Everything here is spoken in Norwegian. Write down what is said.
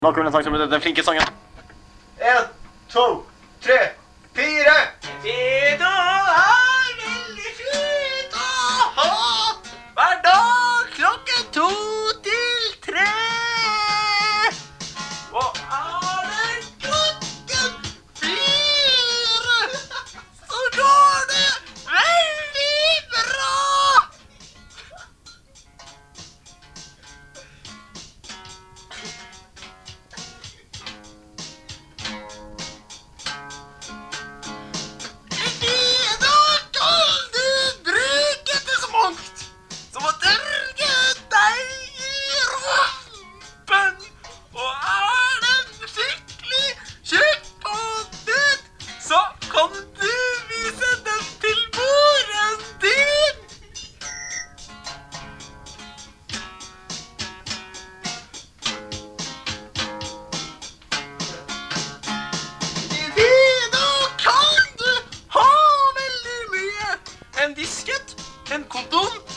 Nå kommer en sang som heter Den flinke sangen. 1, 2, 3, 4. Fido er veldig fint å ha hver dag klokken 2 til 3. Og er det klokken 4, så går det veldig bra. Kan du vise den til moren din? Fido, kan du ha veldig mye? En disket, en kondom,